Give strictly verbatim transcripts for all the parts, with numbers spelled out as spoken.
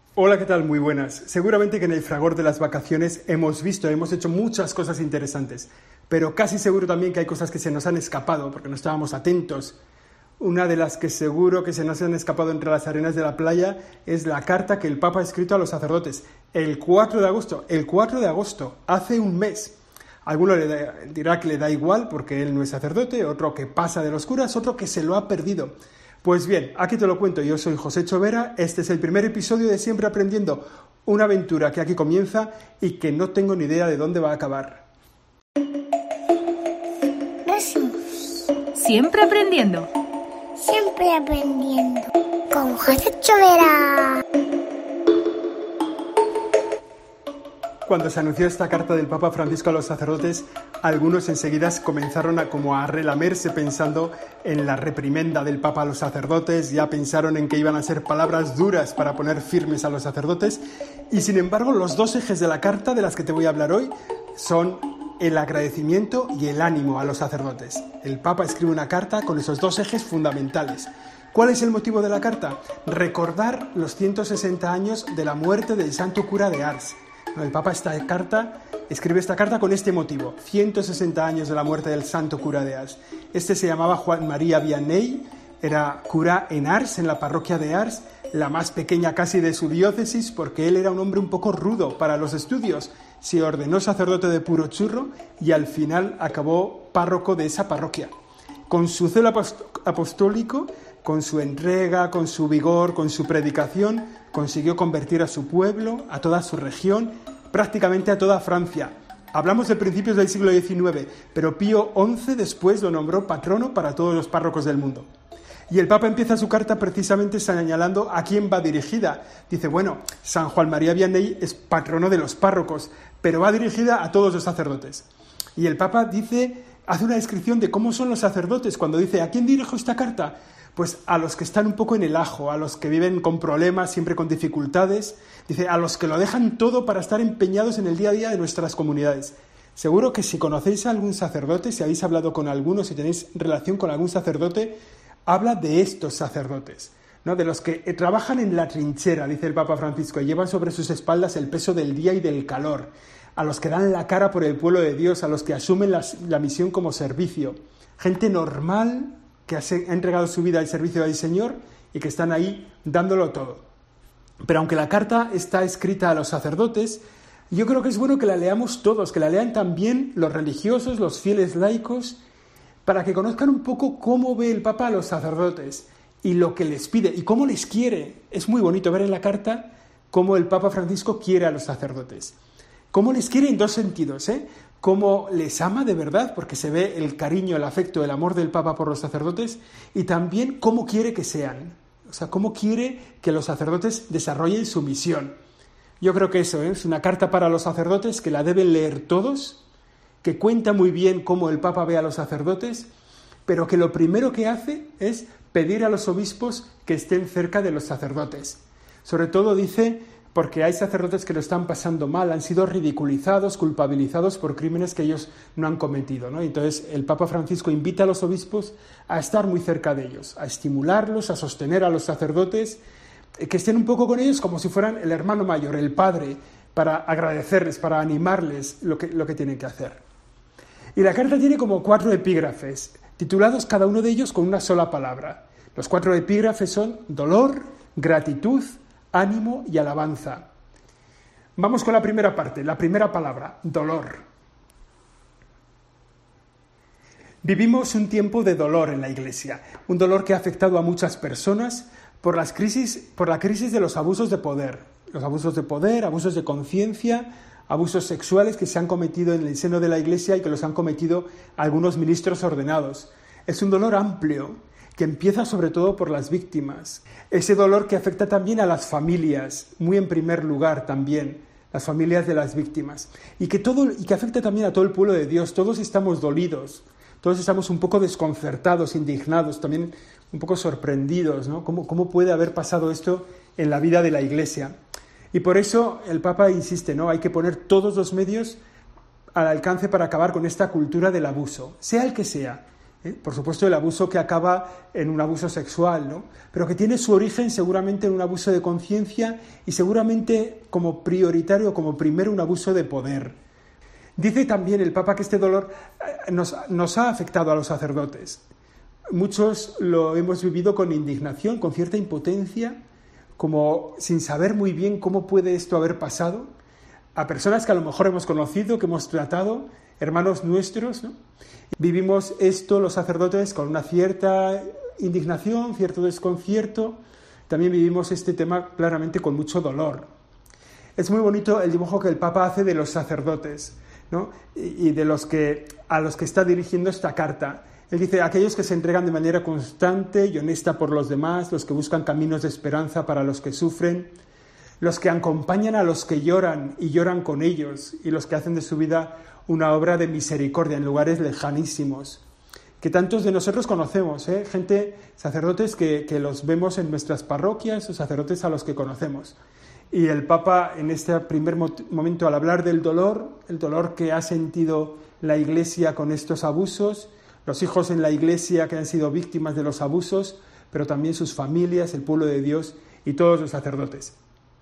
Hola, ¿qué tal? Muy buenas. Seguramente que en el fragor de las vacaciones hemos visto, hemos hecho muchas cosas interesantes, pero casi seguro también que hay cosas que se nos han escapado porque no estábamos atentos. Una de las que seguro que se nos han escapado entre las arenas de la playa es la carta que el Papa ha escrito a los sacerdotes el cuatro de agosto. El cuatro de agosto, hace un mes. Alguno le da, dirá que le da igual porque él no es sacerdote, otro que pasa de los curas, otro que se lo ha perdido. Pues bien, aquí te lo cuento, yo soy José Chovera, este es el primer episodio de Siempre Aprendiendo, una aventura que aquí comienza y que no tengo ni idea de dónde va a acabar. Siempre aprendiendo. Siempre aprendiendo. Con José Chovera. Cuando se anunció esta carta del Papa Francisco a los sacerdotes, algunos enseguida comenzaron a como a relamerse pensando en la reprimenda del Papa a los sacerdotes, ya pensaron en que iban a ser palabras duras para poner firmes a los sacerdotes, y sin embargo los dos ejes de la carta de las que te voy a hablar hoy son el agradecimiento y el ánimo a los sacerdotes. El Papa escribe una carta con esos dos ejes fundamentales. ¿Cuál es el motivo de la carta? Recordar los ciento sesenta años de la muerte del santo cura de Ars. El Papa esta carta, escribe esta carta con este motivo, ciento sesenta años de la muerte del santo cura de Ars. Este se llamaba Juan María Vianney, era cura en Ars, en la parroquia de Ars, la más pequeña casi de su diócesis, porque él era un hombre un poco rudo para los estudios. Se ordenó sacerdote de puro churro y al final acabó párroco de esa parroquia. Con su celo apostólico, con su entrega, con su vigor, con su predicación, consiguió convertir a su pueblo, a toda su región, prácticamente a toda Francia. Hablamos de principios del siglo diecinueve, pero Pío once después lo nombró patrono para todos los párrocos del mundo. Y el Papa empieza su carta precisamente señalando a quién va dirigida. Dice, bueno, San Juan María Vianney es patrono de los párrocos, pero va dirigida a todos los sacerdotes. Y el Papa dice, hace una descripción de cómo son los sacerdotes cuando dice, ¿a quién dirijo esta carta? Pues a los que están un poco en el ajo, a los que viven con problemas, siempre con dificultades. Dice, a los que lo dejan todo para estar empeñados en el día a día de nuestras comunidades. Seguro que si conocéis a algún sacerdote, si habéis hablado con alguno, si tenéis relación con algún sacerdote, habla de estos sacerdotes, ¿no? De los que trabajan en la trinchera, dice el Papa Francisco, y llevan sobre sus espaldas el peso del día y del calor, a los que dan la cara por el pueblo de Dios, a los que asumen la, la misión como servicio. Gente normal que ha entregado su vida al servicio del Señor y que están ahí dándolo todo. Pero aunque la carta está escrita a los sacerdotes, yo creo que es bueno que la leamos todos, que la lean también los religiosos, los fieles laicos, para que conozcan un poco cómo ve el Papa a los sacerdotes y lo que les pide y cómo les quiere. Es muy bonito ver en la carta cómo el Papa Francisco quiere a los sacerdotes. Cómo les quiere en dos sentidos, ¿eh? Cómo les ama de verdad, porque se ve el cariño, el afecto, el amor del Papa por los sacerdotes, y también cómo quiere que sean, o sea, cómo quiere que los sacerdotes desarrollen su misión. Yo creo que eso, ¿eh? Es una carta para los sacerdotes que la deben leer todos, que cuenta muy bien cómo el Papa ve a los sacerdotes, pero que lo primero que hace es pedir a los obispos que estén cerca de los sacerdotes. Sobre todo dice, porque hay sacerdotes que lo están pasando mal, han sido ridiculizados, culpabilizados por crímenes que ellos no han cometido, ¿no? Entonces el Papa Francisco invita a los obispos a estar muy cerca de ellos, a estimularlos, a sostener a los sacerdotes, que estén un poco con ellos como si fueran el hermano mayor, el padre, para agradecerles, para animarles lo que, lo que tienen que hacer. Y la carta tiene como cuatro epígrafes, titulados cada uno de ellos con una sola palabra. Los cuatro epígrafes son dolor, gratitud, ánimo y alabanza. Vamos con la primera parte, la primera palabra, dolor. Vivimos un tiempo de dolor en la Iglesia, un dolor que ha afectado a muchas personas por las crisis, por la crisis de los abusos de poder, los abusos de poder, abusos de conciencia, abusos sexuales que se han cometido en el seno de la Iglesia y que los han cometido algunos ministros ordenados. Es un dolor amplio que empieza sobre todo por las víctimas. Ese dolor que afecta también a las familias, muy en primer lugar también, las familias de las víctimas. Y que, todo, y que afecta también a todo el pueblo de Dios. Todos estamos dolidos, todos estamos un poco desconcertados, indignados, también un poco sorprendidos, ¿no? ¿Cómo, cómo puede haber pasado esto en la vida de la Iglesia? Y por eso el Papa insiste, ¿no? Hay que poner todos los medios al alcance para acabar con esta cultura del abuso, sea el que sea, ¿eh? Por supuesto, el abuso que acaba en un abuso sexual, ¿no? Pero que tiene su origen seguramente en un abuso de conciencia y seguramente como prioritario, como primero, un abuso de poder. Dice también el Papa que este dolor nos, nos ha afectado a los sacerdotes. Muchos lo hemos vivido con indignación, con cierta impotencia, como sin saber muy bien cómo puede esto haber pasado, a personas que a lo mejor hemos conocido, que hemos tratado, hermanos nuestros, ¿no? Vivimos esto los sacerdotes con una cierta indignación, cierto desconcierto. También vivimos este tema claramente con mucho dolor. Es muy bonito el dibujo que el Papa hace de los sacerdotes, ¿no? Y de los que, a los que está dirigiendo esta carta. Él dice, aquellos que se entregan de manera constante y honesta por los demás, los que buscan caminos de esperanza para los que sufren, los que acompañan a los que lloran y lloran con ellos, y los que hacen de su vida una obra de misericordia en lugares lejanísimos, que tantos de nosotros conocemos, ¿eh? Gente, sacerdotes que, que los vemos en nuestras parroquias, o sacerdotes a los que conocemos. Y el Papa, en este primer momento, al hablar del dolor, el dolor que ha sentido la Iglesia con estos abusos, los hijos en la Iglesia que han sido víctimas de los abusos, pero también sus familias, el pueblo de Dios y todos los sacerdotes.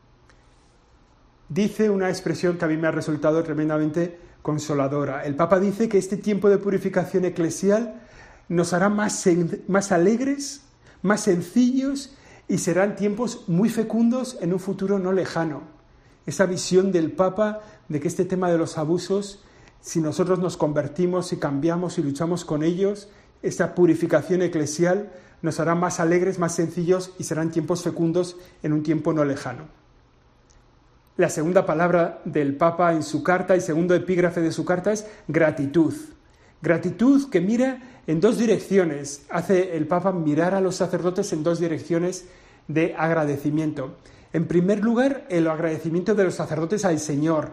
Dice una expresión que a mí me ha resultado tremendamente consoladora. El Papa dice que este tiempo de purificación eclesial nos hará más, más alegres, más sencillos y serán tiempos muy fecundos en un futuro no lejano. Esa visión del Papa de que este tema de los abusos, si nosotros nos convertimos y cambiamos y luchamos con ellos, esta purificación eclesial nos hará más alegres, más sencillos y serán tiempos fecundos en un tiempo no lejano. La segunda palabra del Papa en su carta y segundo epígrafe de su carta es gratitud. Gratitud que mira en dos direcciones. Hace el Papa mirar a los sacerdotes en dos direcciones de agradecimiento. En primer lugar, el agradecimiento de los sacerdotes al Señor.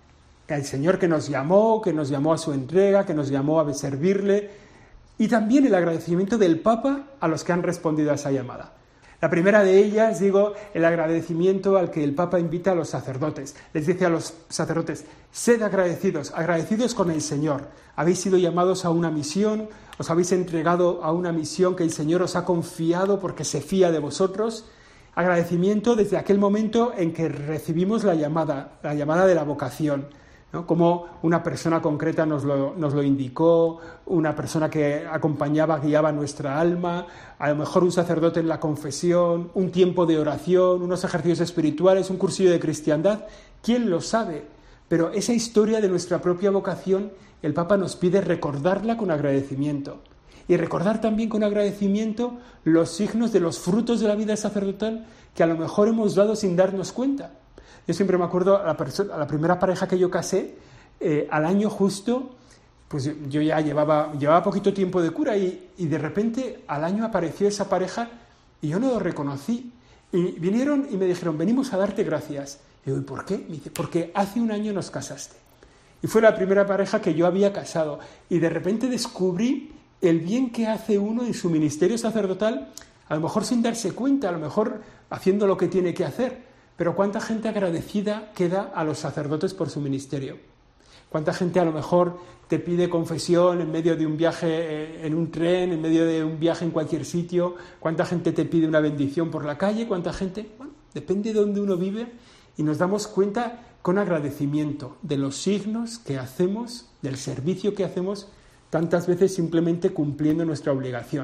Al Señor que nos llamó, que nos llamó a su entrega, que nos llamó a servirle. Y también el agradecimiento del Papa a los que han respondido a esa llamada. La primera de ellas, digo, el agradecimiento al que el Papa invita a los sacerdotes. Les dice a los sacerdotes, sed agradecidos, agradecidos con el Señor. Habéis sido llamados a una misión, os habéis entregado a una misión que el Señor os ha confiado porque se fía de vosotros. Agradecimiento desde aquel momento en que recibimos la llamada, la llamada de la vocación, ¿no? Como una persona concreta nos lo, nos lo indicó, una persona que acompañaba, guiaba nuestra alma, a lo mejor un sacerdote en la confesión, un tiempo de oración, unos ejercicios espirituales, un cursillo de cristiandad, ¿quién lo sabe? Pero esa historia de nuestra propia vocación, el Papa nos pide recordarla con agradecimiento. Y recordar también con agradecimiento los signos de los frutos de la vida sacerdotal que a lo mejor hemos dado sin darnos cuenta. Yo siempre me acuerdo a la, persona, a la primera pareja que yo casé, eh, al año justo, pues yo ya llevaba, llevaba poquito tiempo de cura y, y de repente al año apareció esa pareja y yo no lo reconocí. Y vinieron y me dijeron, venimos a darte gracias. Y digo, ¿y por qué? Me dice, porque hace un año nos casaste. Y fue la primera pareja que yo había casado. Y de repente descubrí el bien que hace uno en su ministerio sacerdotal, a lo mejor sin darse cuenta, a lo mejor haciendo lo que tiene que hacer. Pero cuánta gente agradecida queda a los sacerdotes por su ministerio. Cuánta gente a lo mejor te pide confesión en medio de un viaje en un tren, en medio de un viaje en cualquier sitio. Cuánta gente te pide una bendición por la calle. Cuánta gente, bueno, depende de dónde uno vive y nos damos cuenta con agradecimiento de los signos que hacemos, del servicio que hacemos, tantas veces simplemente cumpliendo nuestra obligación.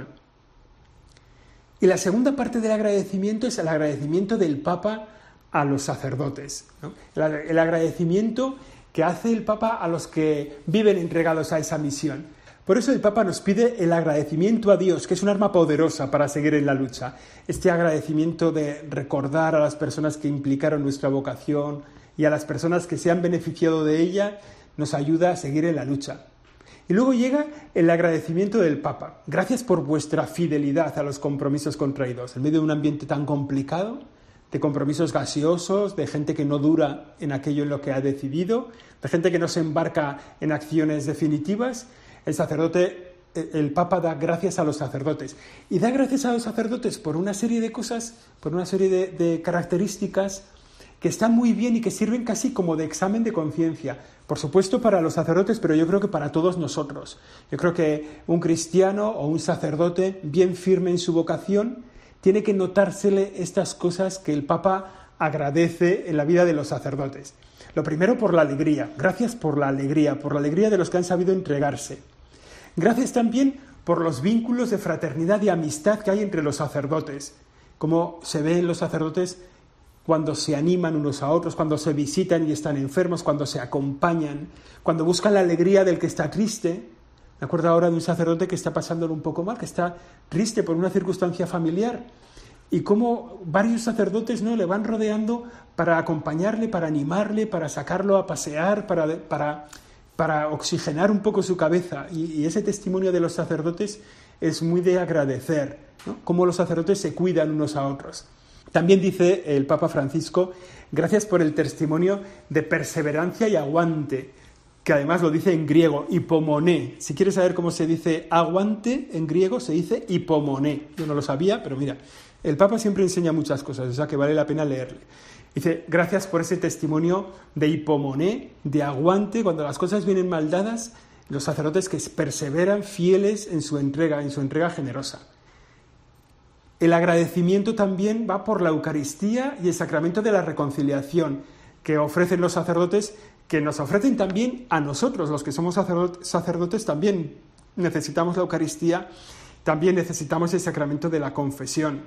Y la segunda parte del agradecimiento es el agradecimiento del Papa a los sacerdotes, ¿no? El, el agradecimiento que hace el Papa a los que viven entregados a esa misión. Por eso el Papa nos pide el agradecimiento a Dios, que es un arma poderosa para seguir en la lucha. Este agradecimiento de recordar a las personas que implicaron nuestra vocación y a las personas que se han beneficiado de ella, nos ayuda a seguir en la lucha. Y luego llega el agradecimiento del Papa. Gracias por vuestra fidelidad a los compromisos contraídos. En medio de un ambiente tan complicado, de compromisos gaseosos, de gente que no dura en aquello en lo que ha decidido, de gente que no se embarca en acciones definitivas, el sacerdote, el Papa da gracias a los sacerdotes. Y da gracias a los sacerdotes por una serie de cosas, por una serie de, de características que están muy bien y que sirven casi como de examen de conciencia. Por supuesto para los sacerdotes, pero yo creo que para todos nosotros. Yo creo que un cristiano o un sacerdote bien firme en su vocación tiene que notársele estas cosas que el Papa agradece en la vida de los sacerdotes. Lo primero, por la alegría. Gracias por la alegría, por la alegría de los que han sabido entregarse. Gracias también por los vínculos de fraternidad y amistad que hay entre los sacerdotes. Como se ve en los sacerdotes cuando se animan unos a otros, cuando se visitan y están enfermos, cuando se acompañan, cuando buscan la alegría del que está triste. Me acuerdo ahora de un sacerdote que está pasándolo un poco mal, que está triste por una circunstancia familiar, y cómo varios sacerdotes, ¿no?, le van rodeando para acompañarle, para animarle, para sacarlo a pasear, para, para, para oxigenar un poco su cabeza. Y, y ese testimonio de los sacerdotes es muy de agradecer, ¿no?, cómo los sacerdotes se cuidan unos a otros. También dice el Papa Francisco, gracias por el testimonio de perseverancia y aguante, que además lo dice en griego, hipomoné. Si quieres saber cómo se dice aguante en griego, se dice hipomoné. Yo no lo sabía, pero mira, el Papa siempre enseña muchas cosas, o sea que vale la pena leerle. Dice, gracias por ese testimonio de hipomoné, de aguante, cuando las cosas vienen mal dadas, los sacerdotes que perseveran fieles en su entrega, en su entrega generosa. El agradecimiento también va por la Eucaristía y el sacramento de la reconciliación que ofrecen los sacerdotes, que nos ofrecen también a nosotros, los que somos sacerdotes, también necesitamos la Eucaristía, también necesitamos el sacramento de la confesión.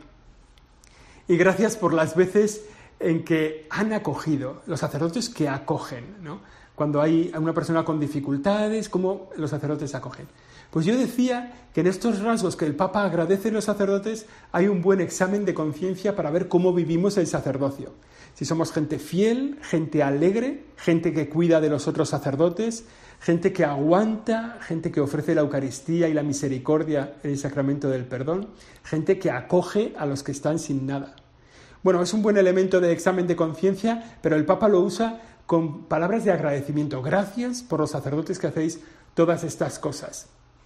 Y gracias por las veces en que han acogido, los sacerdotes que acogen, ¿no? Cuando hay una persona con dificultades, ¿cómo los sacerdotes acogen? Pues yo decía que en estos rasgos que el Papa agradece a los sacerdotes hay un buen examen de conciencia para ver cómo vivimos el sacerdocio. Si somos gente fiel, gente alegre, gente que cuida de los otros sacerdotes, gente que aguanta, gente que ofrece la Eucaristía y la misericordia en el sacramento del perdón, gente que acoge a los que están sin nada. Bueno, es un buen elemento de examen de conciencia, pero el Papa lo usa con palabras de agradecimiento. Gracias por los sacerdotes que hacéis todas estas cosas.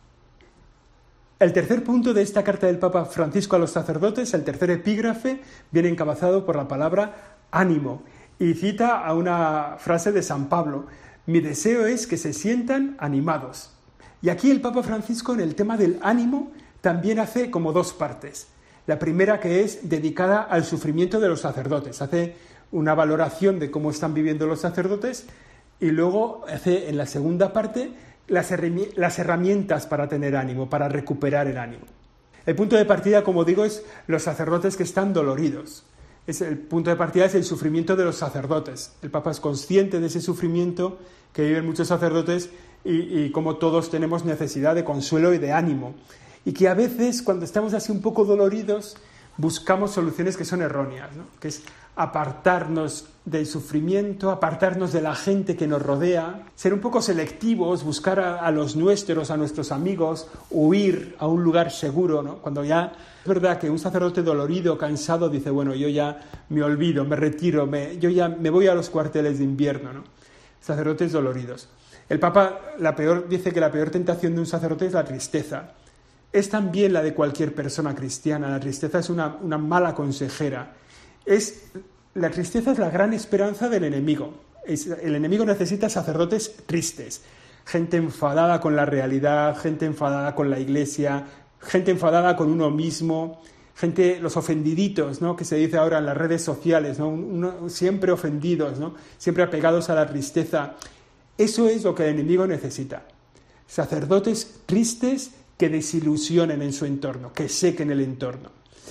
El tercer punto de esta carta del Papa Francisco a los sacerdotes, el tercer epígrafe, viene encabezado por la palabra ánimo y cita a una frase de San Pablo: mi deseo es que se sientan animados. Y aquí el Papa Francisco en el tema del ánimo también hace como dos partes. La primera, que es dedicada al sufrimiento de los sacerdotes, hace una valoración de cómo están viviendo los sacerdotes y luego hace en la segunda parte Las, herrami- las herramientas para tener ánimo, para recuperar el ánimo. El punto de partida, como digo, es los sacerdotes que están doloridos. Es el punto de partida es el sufrimiento de los sacerdotes. El Papa es consciente de ese sufrimiento que viven muchos sacerdotes y, y como todos tenemos necesidad de consuelo y de ánimo. Y que a veces, cuando estamos así un poco doloridos, buscamos soluciones que son erróneas, ¿no? Que es apartarnos del sufrimiento, apartarnos de la gente que nos rodea, ser un poco selectivos, buscar a, a los nuestros, a nuestros amigos, huir a un lugar seguro, ¿no? Cuando ya es verdad que un sacerdote dolorido, cansado, dice, bueno, yo ya me olvido, me retiro, me, yo ya me voy a los cuarteles de invierno, ¿no? Sacerdotes doloridos. El Papa la peor, dice que la peor tentación de un sacerdote es la tristeza. Es también la de cualquier persona cristiana. La tristeza es una, una mala consejera. Es, la tristeza es la gran esperanza del enemigo. Es, el enemigo necesita sacerdotes tristes, gente enfadada con la realidad, gente enfadada con la Iglesia, gente enfadada con uno mismo, gente, los ofendiditos, ¿no?, que se dice ahora en las redes sociales, ¿no?, uno, siempre ofendidos, ¿no?, siempre apegados a la tristeza. Eso es lo que el enemigo necesita. Sacerdotes tristes que desilusionen en su entorno, que sequen el entorno.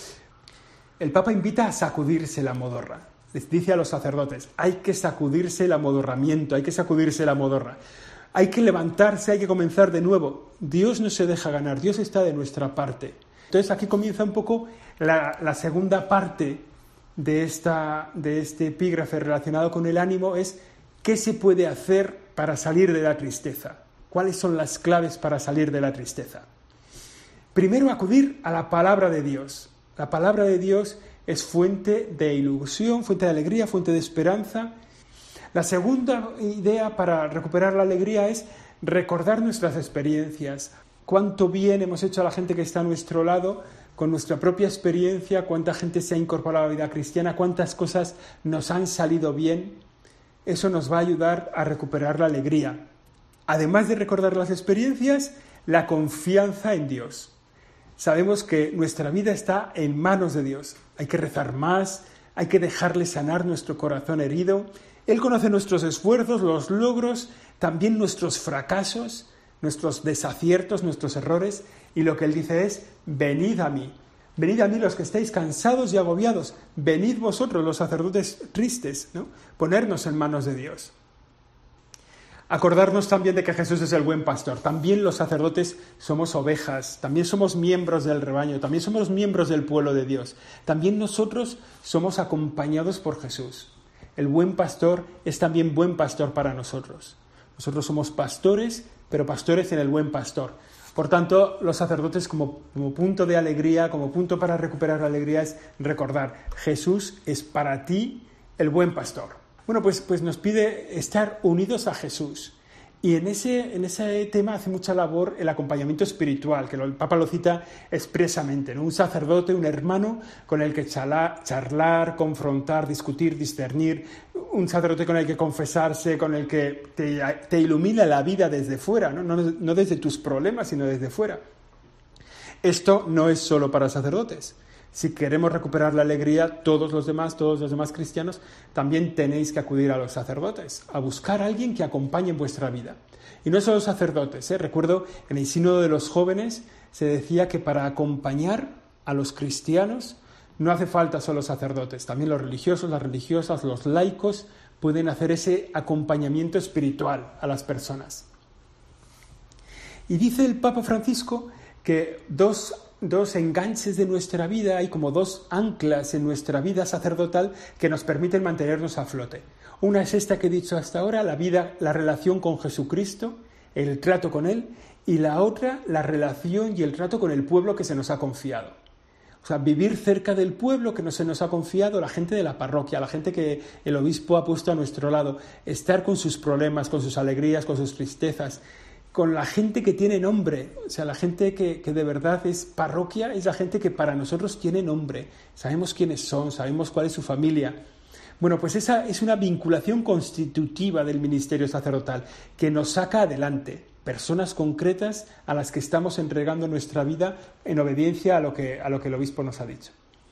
El Papa invita a sacudirse la modorra. Les dice a los sacerdotes, hay que sacudirse el amodorramiento, hay que sacudirse la modorra. Hay que levantarse, hay que comenzar de nuevo. Dios no se deja ganar, Dios está de nuestra parte. Entonces aquí comienza un poco la, la segunda parte de, esta, de este epígrafe relacionado con el ánimo, es ¿qué se puede hacer para salir de la tristeza? ¿Cuáles son las claves para salir de la tristeza? Primero, acudir a la palabra de Dios. La palabra de Dios es fuente de ilusión, fuente de alegría, fuente de esperanza. La segunda idea para recuperar la alegría es recordar nuestras experiencias. Cuánto bien hemos hecho a la gente que está a nuestro lado con nuestra propia experiencia, cuánta gente se ha incorporado a la vida cristiana, cuántas cosas nos han salido bien. Eso nos va a ayudar a recuperar la alegría. Además de recordar las experiencias, la confianza en Dios. Sabemos que nuestra vida está en manos de Dios. Hay que rezar más, hay que dejarle sanar nuestro corazón herido. Él conoce nuestros esfuerzos, los logros, también nuestros fracasos, nuestros desaciertos, nuestros errores. Y lo que Él dice es, venid a mí. Venid a mí los que estáis cansados y agobiados. Venid vosotros, los sacerdotes tristes, ¿no? Ponernos en manos de Dios. Acordarnos también de que Jesús es el buen pastor. También los sacerdotes somos ovejas, también somos miembros del rebaño, también somos miembros del pueblo de Dios. También nosotros somos acompañados por Jesús. El buen pastor es también buen pastor para nosotros. Nosotros somos pastores, pero pastores en el buen pastor. Por tanto, los sacerdotes como, como punto de alegría, como punto para recuperar la alegría es recordar, Jesús es para ti el buen pastor. Bueno, pues, pues nos pide estar unidos a Jesús. Y en ese, en ese tema hace mucha labor el acompañamiento espiritual, que el Papa lo cita expresamente, ¿no? Un sacerdote, un hermano con el que charlar, charlar, confrontar, discutir, discernir, un sacerdote con el que confesarse, con el que te, te ilumina la vida desde fuera, ¿no? No, no desde tus problemas, sino desde fuera. Esto no es solo para sacerdotes. Si queremos recuperar la alegría, todos los demás, todos los demás cristianos, también tenéis que acudir a los sacerdotes, a buscar a alguien que acompañe en vuestra vida. Y no solo sacerdotes, ¿eh? Recuerdo en el sínodo de los jóvenes se decía que para acompañar a los cristianos no hace falta solo sacerdotes, también los religiosos, las religiosas, los laicos pueden hacer ese acompañamiento espiritual a las personas. Y dice el Papa Francisco que dos dos enganches de nuestra vida, hay como dos anclas en nuestra vida sacerdotal que nos permiten mantenernos a flote. Una es esta que he dicho hasta ahora, la vida, la relación con Jesucristo, el trato con Él, y la otra, la relación y el trato con el pueblo que se nos ha confiado. O sea, vivir cerca del pueblo que no se nos ha confiado, la gente de la parroquia, la gente que el obispo ha puesto a nuestro lado, estar con sus problemas, con sus alegrías, con sus tristezas, con la gente que tiene nombre, o sea, la gente que, que de verdad es parroquia, es la gente que para nosotros tiene nombre, sabemos quiénes son, sabemos cuál es su familia. Bueno, pues esa es una vinculación constitutiva del ministerio sacerdotal que nos saca adelante, personas concretas a las que estamos entregando nuestra vida en obediencia a lo que, a lo que el obispo nos ha dicho.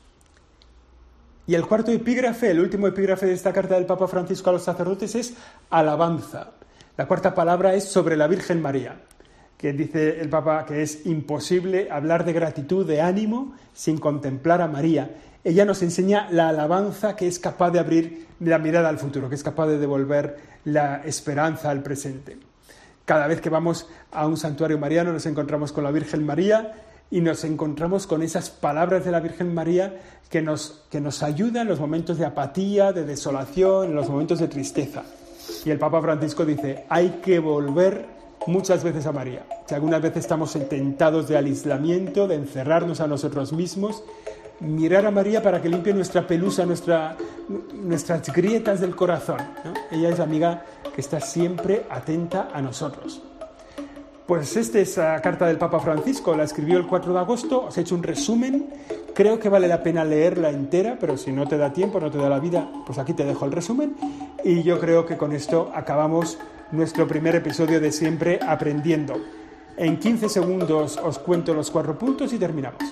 Y el cuarto epígrafe, el último epígrafe de esta carta del Papa Francisco a los sacerdotes es alabanza. La cuarta palabra es sobre la Virgen María, que dice el Papa que es imposible hablar de gratitud, de ánimo, sin contemplar a María. Ella nos enseña la alabanza que es capaz de abrir la mirada al futuro, que es capaz de devolver la esperanza al presente. Cada vez que vamos a un santuario mariano nos encontramos con la Virgen María y nos encontramos con esas palabras de la Virgen María que nos, que nos ayudan en los momentos de apatía, de desolación, en los momentos de tristeza. Y el Papa Francisco dice, hay que volver muchas veces a María. Si algunas veces estamos tentados de aislamiento, de encerrarnos a nosotros mismos, mirar a María para que limpie nuestra pelusa, nuestra, nuestras grietas del corazón, ¿no? Ella es la amiga que está siempre atenta a nosotros. Pues esta es la carta del Papa Francisco, la escribió el cuatro de agosto, os he hecho un resumen, creo que vale la pena leerla entera, pero si no te da tiempo, no te da la vida, pues aquí te dejo el resumen, y yo creo que con esto acabamos nuestro primer episodio de Siempre Aprendiendo. En quince segundos os cuento los cuatro puntos y terminamos.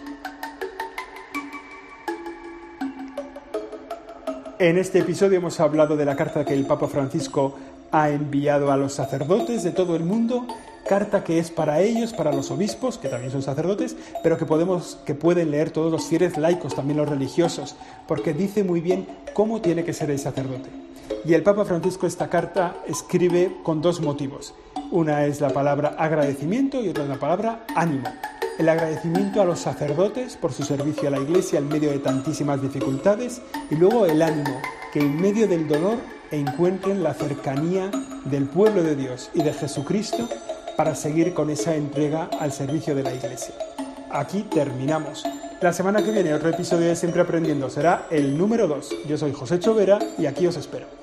En este episodio hemos hablado de la carta que el Papa Francisco ha enviado a los sacerdotes de todo el mundo, carta que es para ellos, para los obispos, que también son sacerdotes, pero que podemos, que pueden leer todos los fieles laicos, también los religiosos, porque dice muy bien cómo tiene que ser el sacerdote. Y el Papa Francisco esta carta escribe con dos motivos. Una es la palabra agradecimiento y otra es la palabra ánimo. El agradecimiento a los sacerdotes por su servicio a la Iglesia en medio de tantísimas dificultades y luego el ánimo, que en medio del dolor encuentren la cercanía del pueblo de Dios y de Jesucristo para seguir con esa entrega al servicio de la Iglesia. Aquí terminamos. La semana que viene otro episodio de Siempre Aprendiendo será el número dos. Yo soy José Chovera y aquí os espero.